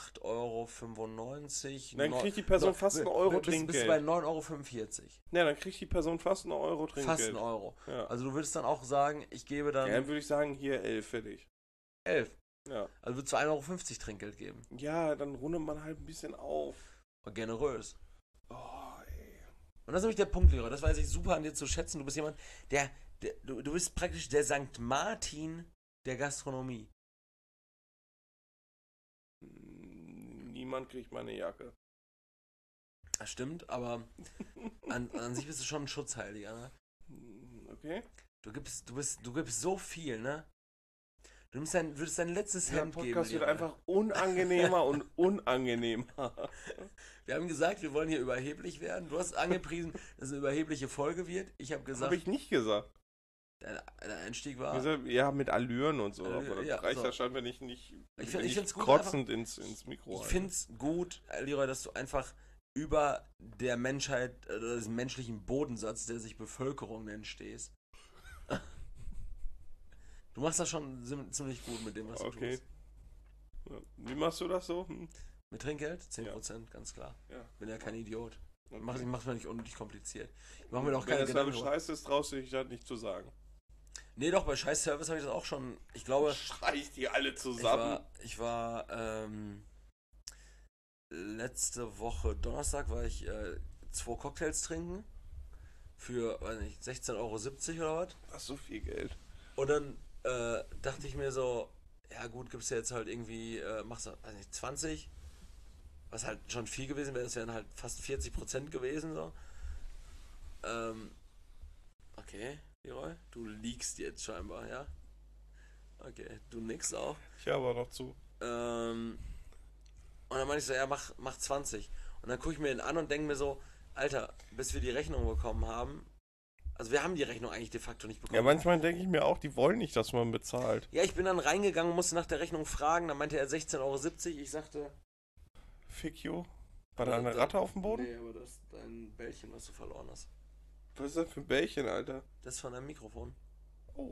8,95 €? Dann kriegt die Person fast einen Euro Bist du bei Trinkgeld. 9,45 €. Ja, dann kriegt die Person fast einen Euro Trinkgeld. Fast einen Euro. Ja. Also du würdest dann auch sagen, ich gebe dann Ja, dann würde ich sagen, hier 11 fertig. 11. Ja. Also würdest du 1,50 € Trinkgeld geben. Ja, dann rundet man halt ein bisschen auf. War generös. Oh, ey. Und das ist nämlich der Punkt, Lehrer. Das weiß ich super an dir zu schätzen. Du bist jemand, du bist praktisch der Sankt Martin der Gastronomie. Niemand kriegt meine Jacke. Das stimmt, aber an sich bist du schon ein Schutzheiliger, ne? Okay. Du gibst so viel, ne? Würdest dein letztes Der Hemd geben. Podcast wird Lehrer. einfach unangenehmer und unangenehmer. Wir haben gesagt, wir wollen hier überheblich werden. Du hast angepriesen, dass es eine überhebliche Folge wird. Ich habe gesagt, Habe ich nicht gesagt. der Einstieg war... Gesagt, ja, mit Allüren und so. Allüren, aber das ja, reicht so. ja scheinbar nicht Ich find's gut, kotzend ins Mikro. Ich Alter. find's gut, Leroy, dass du einfach über der Menschheit, oder diesem menschlichen Bodensatz, der sich Bevölkerung nennt, stehst. Du machst das schon ziemlich gut mit dem, was du Okay. tust. Ja. Wie machst du das so? Mit Trinkgeld? 10%, ganz klar. Ja. Bin ja kein Idiot. Okay. Mach's mir nicht unnötig kompliziert. Ich mach mir doch Wenn keine das aber Gedanken. scheiße ist, traust du dich das nicht zu sagen. Nee, doch, bei Scheiß Service habe ich das auch schon. Ich glaube, Schrei ich die alle zusammen. ich war letzte Woche Donnerstag war ich 2 Cocktails trinken. Für, weiß nicht, 16,70 € oder was. Ach, so viel Geld. Und dann dachte ich mir so, ja gut, gibst du jetzt halt irgendwie, machst du, weiß nicht, 20, was halt schon viel gewesen wäre, das wären halt fast 40% gewesen, so. Okay, Leroy, du liegst jetzt scheinbar, ja? Okay, du nix auch. Ich habe noch zu. Und dann meinte ich so, ja, mach 20. Und dann gucke ich mir den an und denke mir so, Alter, bis wir die Rechnung bekommen haben, also wir haben die Rechnung eigentlich de facto nicht bekommen. Ja, manchmal denke ich mir auch, die wollen nicht, dass man bezahlt. Ja, ich bin dann reingegangen, musste nach der Rechnung fragen, dann meinte er 16,70 €. Ich sagte... Fick you. War da eine Ratte auf dem Boden? Nee, aber das ist dein Bällchen, was du verloren hast. Was ist das für ein Bällchen, Alter? Das ist von deinem Mikrofon. Oh.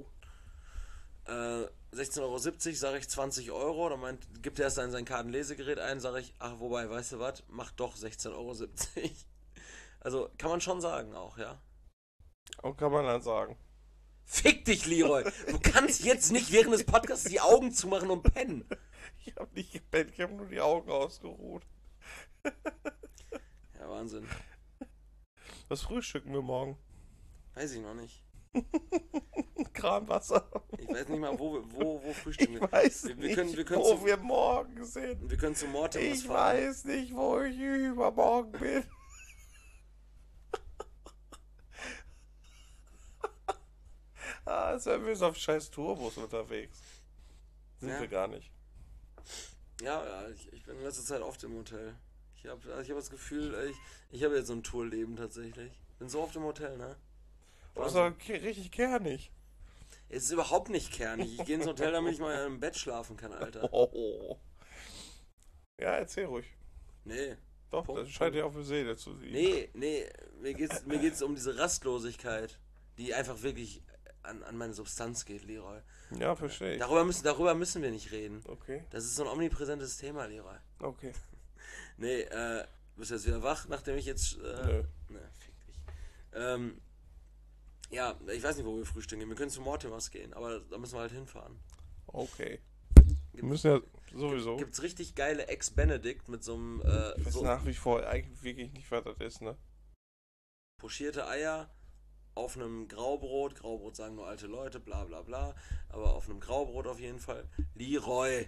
16,70 €, sage ich 20 €. Dann gibt er erst dann sein Kartenlesegerät ein, sage ich, ach, wobei, weißt du was, mach doch 16,70 €. Also, kann man schon sagen auch, ja. Und kann man dann sagen. Fick dich, Leroy! Du kannst jetzt nicht während des Podcasts die Augen zumachen und pennen. Ich habe nicht gepennt, ich habe nur die Augen ausgeruht. Ja, Wahnsinn. Was frühstücken wir morgen? Weiß ich noch nicht. Kranwasser. Ich weiß nicht mal, wo frühstücken Ich wir. weiß Wir nicht, können wo wir morgen sind. Wir können zu Mortimus Ich fahren. weiß nicht, wo ich übermorgen bin. Sind wir so auf scheiß Tourbus unterwegs. Sind Ja. wir gar nicht. Ja, ich bin in letzter Zeit oft im Hotel. Ich hab das Gefühl, ich habe jetzt so ein Tourleben tatsächlich. Bin so oft im Hotel, ne? Das ist doch richtig kernig. Es ist überhaupt nicht kernig. Ich gehe ins Hotel, damit ich mal im Bett schlafen kann, Alter. Oh. Ja, erzähl ruhig. Nee. Doch, Punkt, das scheint ja auf der Seele zu liegen. Nee, mir geht's um diese Rastlosigkeit, die einfach wirklich an meine Substanz geht, Leroy. Ja, verstehe ich. Darüber müssen wir nicht reden. Okay. Das ist so ein omnipräsentes Thema, Leroy. Okay. Nee, bist du jetzt wieder wach, nachdem ich jetzt... Nö. Ne, fick dich. Ja, ich weiß nicht, wo wir frühstücken gehen. Wir können zu Mortimers gehen, aber da müssen wir halt hinfahren. Okay. Wir müssen ja sowieso. Gibt's richtig geile Ex-Benedict mit so einem... Ich weiß so nach wie vor eigentlich wirklich nicht, was das ist, ne? pochierte Eier auf einem Graubrot. Graubrot sagen nur alte Leute, bla bla bla. Aber auf einem Graubrot auf jeden Fall. Leroy.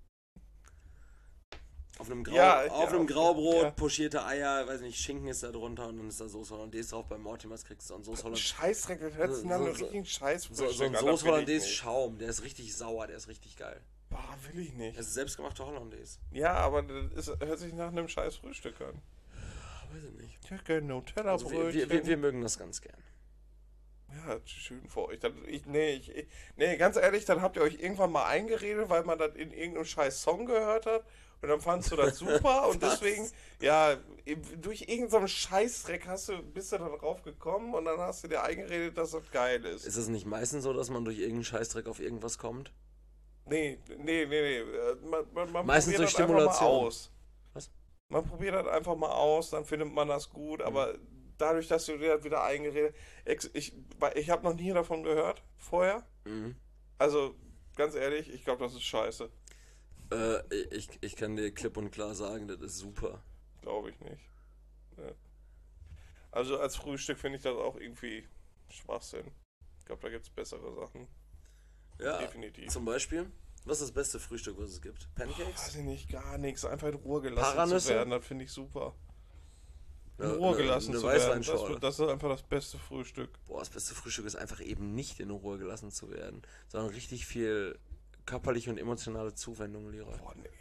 Auf einem Graubrot, ja. pochierte Eier, weiß nicht, Schinken ist da drunter und dann ist da Soße Hollandaise drauf. Bei Mortimers kriegst du so einen Soße Hollandaise. Scheißdreck, das hört sich nach einem richtigen Scheiß. So ein Soße Hollandaise Schaum, der ist richtig sauer, der ist richtig geil. Boah, will ich nicht. Das ist selbstgemachte Hollandaise. Ja, aber das hört sich nach einem scheiß Frühstück an. Weiß ich nicht. Ich hätte gerne Also Nutella-Brötchen. wir mögen das ganz gern. Ja, schön für euch. Nee, ganz ehrlich, dann habt ihr euch irgendwann mal eingeredet, weil man das in irgendeinem scheiß Song gehört hat. Und dann fandst du das super und deswegen, ja, durch irgendeinen Scheißdreck bist du da drauf gekommen und dann hast du dir eingeredet, dass das geil ist. Ist es nicht meistens so, dass man durch irgendeinen Scheißdreck auf irgendwas kommt? Nee. Man Meistens probiert durch das einfach mal Stimulation. aus. Was? Man probiert das einfach mal aus, dann findet man das gut, aber dadurch, dass du dir das wieder eingeredet ich habe noch nie davon gehört vorher. Mhm. Also, ganz ehrlich, ich glaube, das ist scheiße. Ich kann dir klipp und klar sagen, das ist super. Glaube ich nicht. Ja. Also als Frühstück finde ich das auch irgendwie Schwachsinn. Ich glaube, da gibt es bessere Sachen. Ja, Definitiv. zum Beispiel, was ist das beste Frühstück, was es gibt? Pancakes? Weiß ich nicht, gar nichts. Einfach in Ruhe gelassen Paranüsse? zu werden, das finde ich super. In Ja, Ruhe gelassen eine zu werden, Weißweinschorle. das ist einfach das beste Frühstück. Boah, das beste Frühstück ist einfach eben nicht in Ruhe gelassen zu werden, sondern richtig viel körperliche und emotionale Zuwendung, Leroy. Boah, nee.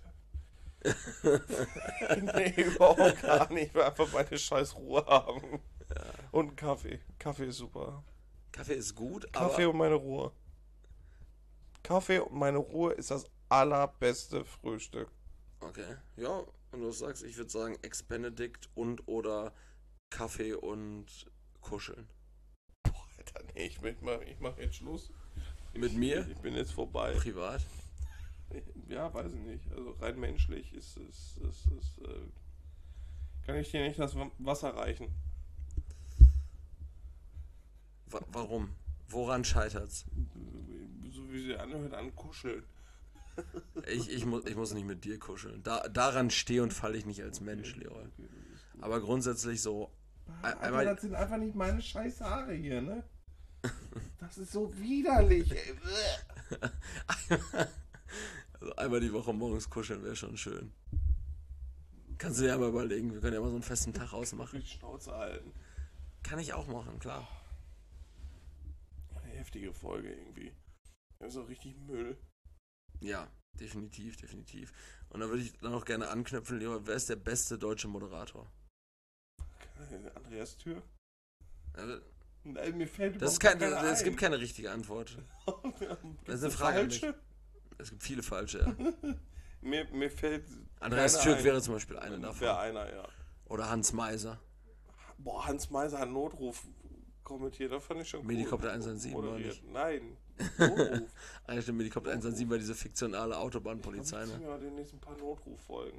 Nee, überhaupt gar nicht. Ich will einfach meine scheiß Ruhe haben. Ja. Und einen Kaffee. Kaffee ist super. Kaffee ist gut, Kaffee aber... und meine Ruhe. Kaffee und meine Ruhe ist das allerbeste Frühstück. Okay, ja, wenn du das sagst, ich würde sagen Ex-Benedict und oder Kaffee und Kuscheln. Boah, Alter, nee, ich mach jetzt Schluss. Mit mir? Ich bin jetzt vorbei. Privat? Ja, weiß ich nicht. Also rein menschlich kann ich dir nicht das Wasser reichen. Warum? Woran scheitert's? So wie sie anhört, an Kuscheln. Ich muss nicht mit dir kuscheln. Daran stehe und falle ich nicht als Mensch, Leroy. Okay, das ist gut. Aber grundsätzlich so... Aber einmal- das sind einfach nicht meine scheiß Haare hier, ne? Das ist so widerlich, ey. Also einmal die Woche morgens kuscheln wäre schon schön. Kannst du dir ja mal überlegen, wir können ja mal so einen festen Tag ausmachen. Die Schnauze halten. Kann ich auch machen, klar. Eine heftige Folge irgendwie. Ja, so richtig Müll. Ja, definitiv. Und da würde ich dann auch gerne anknüpfen, Leroy, wer ist der beste deutsche Moderator? Andreas Tür? Also, Nein, mir fällt das ist überhaupt keine, keiner es ein. gibt keine richtige Antwort. Das ist eine Frage an mich. Es gibt viele falsche, ja. Mir fällt Andreas keiner Türk ein. wäre zum Beispiel eine davon. Wäre einer, ja. Oder Hans Meiser. Boah, Hans Meiser hat Notruf kommentiert, das fand ich schon cool. Medikopter 117 war Moderiert. nicht. Nein, Notruf. Eigentlich der Medikopter 117 war diese fiktionale Autobahnpolizei, Ich ne? ja demnächst ein paar Notruffolgen.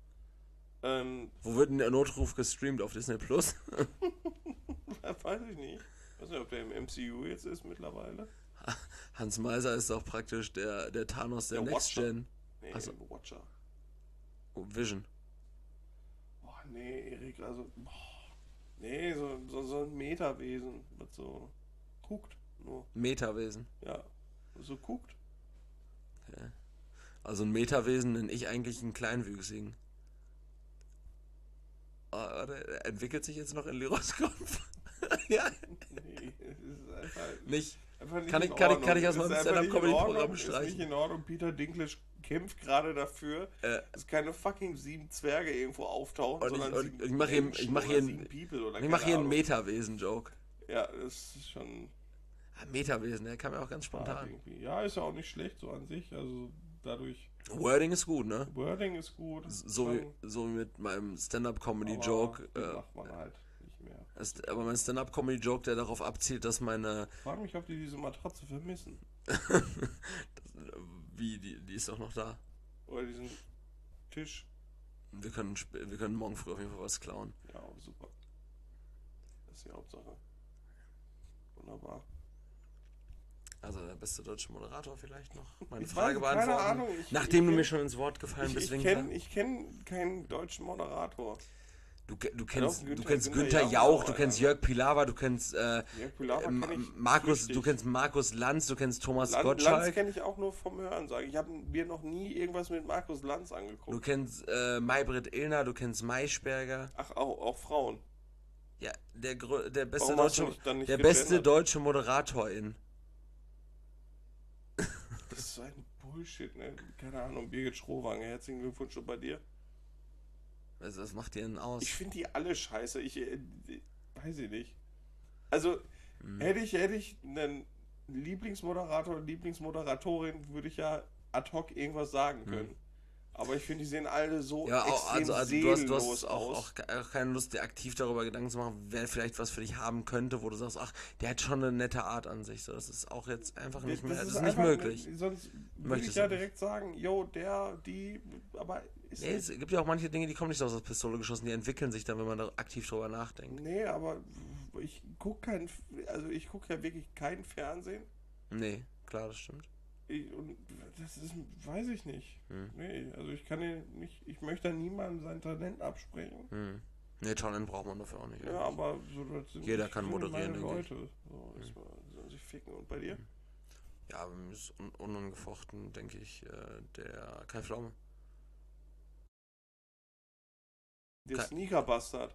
Wo wird denn der Notruf gestreamt? Auf Disney Plus? Weiß ich nicht. Weiß nicht, ob der im MCU jetzt ist mittlerweile. Hans Meiser ist doch praktisch der Thanos der Der Next Watcher. Gen. Nee, Ach so. Watcher. Oh, Vision. Boah, nee, Erik, also. Boah, nee, so ein Metawesen, was so guckt. Nur, Metawesen. ja. So guckt. Okay. Also ein Metawesen nenne ich eigentlich einen Kleinwüchsigen. Ah, der entwickelt sich jetzt noch in Leroys Kopf. Ja, Nee, es ist einfach nicht. einfach nicht Kann in ich- kann ich- Ordnung. kann ich aus Es meinem ist einfach Stand-up-Comedy-Programm nicht in Ordnung, streichen. Ist nicht in Ordnung. Peter Dinklage kämpft gerade dafür, dass keine fucking 7 Zwerge irgendwo auftauchen, Und ich- sondern und 7 ich mach hier- Menschen ich mach oder hier 7 ein- People oder Ich mache hier keine einen Ahnung. Metawesen-Joke. Ja, das ist schon Metawesen, der kam ja auch ganz hart spontan. irgendwie. Ja, ist ja auch nicht schlecht so an sich. Also dadurch, Wording ist gut, ne? Wording ist gut. So schon, wie mit meinem aber Stand-up-Comedy-Joke. den macht man halt nicht mehr. Aber mein Stand-Up-Comedy-Joke, der darauf abzielt, dass meine... Ich frage mich, ob die diese Matratze vermissen. Die ist doch noch da. Oder diesen Tisch. Wir können morgen früh auf jeden Fall was klauen. Ja, super. Das ist die Hauptsache. Wunderbar. Also der beste deutsche Moderator vielleicht noch. Meine Ich Frage weiß, keine beantworten. Ahnung, Nachdem du mir schon ins Wort gefallen bist. Ich kenn keinen deutschen Moderator. Du kennst Günther Günther Jauch, Jauch, du Alter. kennst Jörg Pilawa, du kennst Jörg Pilawa kenn ich Markus, flüchtig. du kennst Markus Lanz, du kennst Thomas Lanz Gottschalk, kenne ich auch nur vom Hören sagen. Ich habe mir noch nie irgendwas mit Markus Lanz du angeguckt. kennst Maybrit Illner, du kennst Maischberger. Ach, auch Frauen. Ja, der beste Warum hast du deutsche, dann nicht der beste gegendert? deutsche Moderatorin. Das ist so ein Bullshit, ne? Keine Ahnung, Birgit Schrowange, herzlichen Glückwunsch schon bei dir. Was macht ihr denn aus? Ich finde die alle scheiße. Weiß ich nicht. Also, hätte ich einen Lieblingsmoderator, Lieblingsmoderatorin, würde ich ja ad hoc irgendwas sagen können. Aber ich finde, die sehen alle so Ja, extrem also seelenlos du hast aus. auch keine Lust, dir aktiv darüber Gedanken zu machen, wer vielleicht was für dich haben könnte, wo du sagst, ach, der hat schon eine nette Art an sich. So, das ist auch jetzt einfach nicht mehr, das ist nicht einfach möglich. Sonst würde Möchtest ich ja du nicht. direkt sagen, yo, der, die, aber ist Nee, es gibt ja auch manche Dinge, die kommen nicht so aus der Pistole geschossen, die entwickeln sich dann, wenn man da aktiv drüber nachdenkt. Nee, aber ich gucke ja wirklich kein Fernsehen. Nee, klar, das stimmt. Und das ist, weiß ich nicht. Nee, also ich kann nicht, ich möchte niemandem sein Talent absprechen. Nee, Talent braucht man dafür auch nicht. Ja, aber so, das sind Jeder kann moderieren, meine denke ich. Leute. So, sollen sich ficken. Und bei dir? Ja, bei mir ist unangefochten, denke ich, der Kai Pflaume. Der Sneaker-Bastard.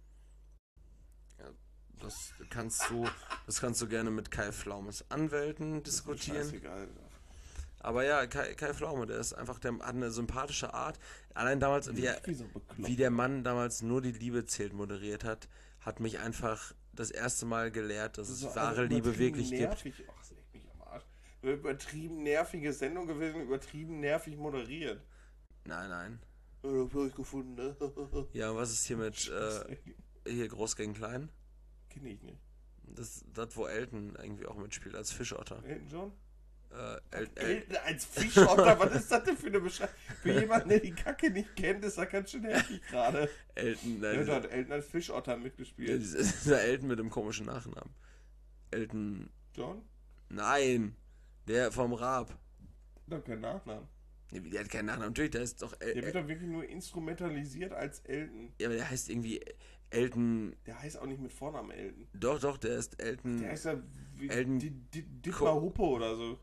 Das kannst du gerne mit Kai Pflaumes Anwälten diskutieren. Scheißegal. Aber ja, Kai Pflaume, der hat eine sympathische Art. Allein damals, wie der Mann damals nur die Liebe zählt moderiert hat mich einfach das erste Mal gelehrt, dass es wahre Liebe wirklich gibt. Ach, das legt mich am Arsch. Übertrieben nervige Sendung gewesen, übertrieben nervig moderiert. Nein. Das hab ich gefunden, ne? Ja, und was ist hier mit hier Groß gegen Klein? Kenn ich nicht. Das, wo Elton irgendwie auch mitspielt als Fischotter. Elton John? Elton, Als Fischotter, was ist das denn für eine Beschreibung? Für jemanden, der die Kacke nicht kennt, ist das ganz schön nervig gerade. Elton, Ja, da hat Elton als Fischotter mitgespielt. dieser Elton mit dem komischen Nachnamen. Elton. John? Nein, der vom Raab. Doch kein Nachnamen. Nee, der hat keinen Nachnamen, natürlich, der ist doch. Der wird doch wirklich nur instrumentalisiert als Elton. Ja, aber der heißt irgendwie Elton. Der heißt auch nicht mit Vornamen Elton. Doch, der ist Elton. Der heißt ja wie Elton Dittmar Huppe oder so.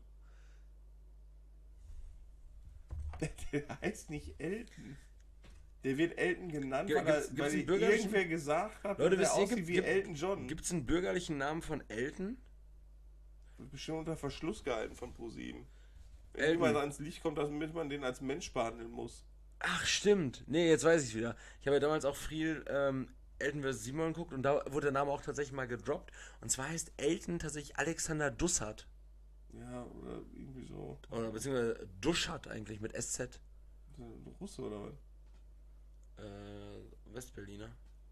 Der heißt nicht Elton. Der wird Elton genannt, Gibt's weil einen bürgerlichen- irgendwer gesagt hat, Leute, dass wisst er ihr, aussieht wie Elton John. Gibt es einen bürgerlichen Namen von Elton? Wird bestimmt unter Verschluss gehalten von ProSieben. Wenn Elton. jemand ans Licht kommt, damit man den als Mensch behandeln muss. Ach, stimmt. Nee, jetzt weiß ich wieder. Ich habe ja damals auch viel Elton vs. Simon geguckt und da wurde der Name auch tatsächlich mal gedroppt. Und zwar heißt Elton tatsächlich Alexander Dussart. Ja, oder irgendwie so. Oder beziehungsweise Duschat eigentlich mit SZ. Russe oder was? Westberliner.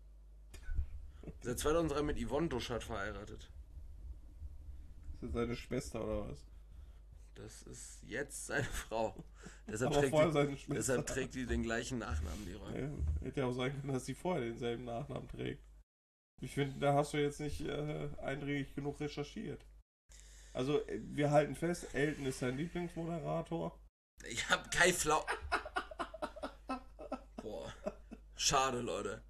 Seit 2003 mit Yvonne Duschat verheiratet. Ist das seine Schwester oder was? Das ist jetzt seine Frau. Aber vorher seine Schwester. Deshalb trägt die den gleichen Nachnamen, die Rolle. Ja, hätte ja auch sein können, dass sie vorher denselben Nachnamen trägt. Ich finde, da hast du jetzt nicht eindringlich genug recherchiert. Also, wir halten fest, Elton ist sein Lieblingsmoderator. Ich hab Kai Flau. Boah. Schade, Leute.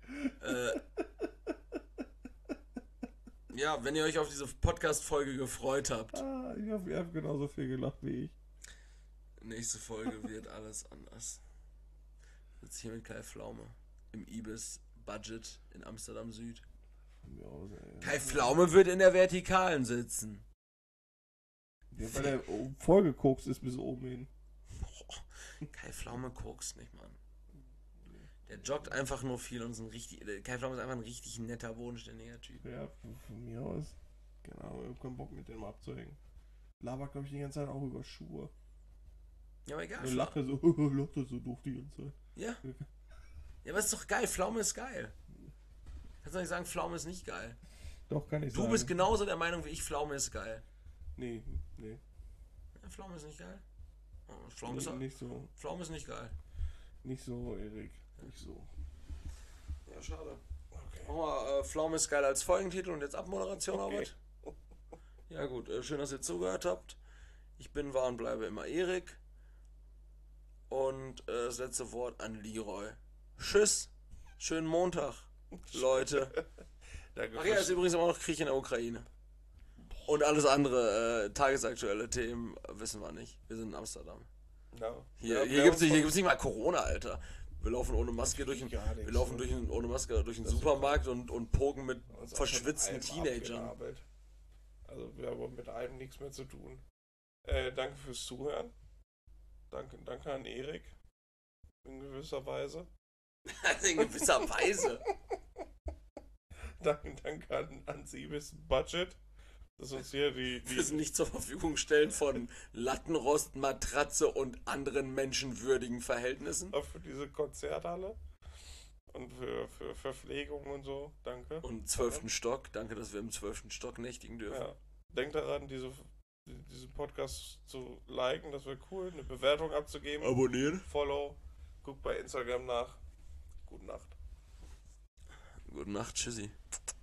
Ja, wenn ihr euch auf diese Podcast-Folge gefreut habt. Ich hoffe, ihr habt genauso viel gelacht wie ich. Nächste Folge wird alles anders. Jetzt hier mit Kai Pflaume. Im Ibis Budget in Amsterdam Süd. Von mir aus, ey. Kai Pflaume wird in der Vertikalen sitzen. Ja, weil der vollgekokst ist bis oben hin. Kai Pflaume kokst nicht, Mann. Der joggt einfach nur viel und ist Kai Pflaume ist einfach ein richtig netter, bodenständiger Typ. Ja, von mir aus. Genau, ich hab keinen Bock mit dem abzuhängen. Labert, glaube ich, die ganze Zeit auch über Schuhe. Ja, aber egal. Ich lache so, lacht so doof die ganze Zeit. Ja. Ja, aber ist doch geil. Pflaume ist geil. Kannst du nicht sagen, Pflaume ist nicht geil? Doch, kann ich Du sagen. bist genauso der Meinung wie ich, Pflaume ist geil. Nee. Ja, Pflaume ist nicht geil? Oh, Nicht so. Pflaume ist nicht geil. Nicht so, Erik. Nicht so. Ja, schade. Okay. Machen wir Pflaume ist geil als Folgentitel und jetzt Abmoderation, Okay. Arbeit. Ja gut, schön, dass ihr zugehört habt. Ich bin, war und bleibe immer Erik. Und das letzte Wort an Leroy. Tschüss. Schönen Montag, Leute. Danke Ach ja, ist übrigens immer noch Krieg in der Ukraine. Und alles andere, tagesaktuelle Themen, wissen wir nicht. Wir sind in Amsterdam. Ja. Hier Ja, gibt's nicht mal Corona, Alter. Wir laufen ohne Maske durch den, gar nichts, wir laufen ne? ohne Maske durch den Supermarkt und poken mit uns auch verschwitzten von allem Teenagern. abgearbeitet. Also wir haben mit allem nichts mehr zu tun. Danke fürs Zuhören. Danke an Erik. In gewisser Weise. In gewisser Weise. Danke an Siebes Budget. Das uns hier Das nicht zur Verfügung stellen von Lattenrost, Matratze und anderen menschenwürdigen Verhältnissen. auch für diese Konzerthalle. Und für Verpflegung und so. Danke. Und 12. Stock. Danke, dass wir im 12. Stock nächtigen dürfen. Ja. Denkt daran, diesen Podcast zu liken, das wäre cool. Eine Bewertung abzugeben. Abonnieren. Follow. Guckt bei Instagram nach. Gute Nacht. Gute Nacht, tschüssi.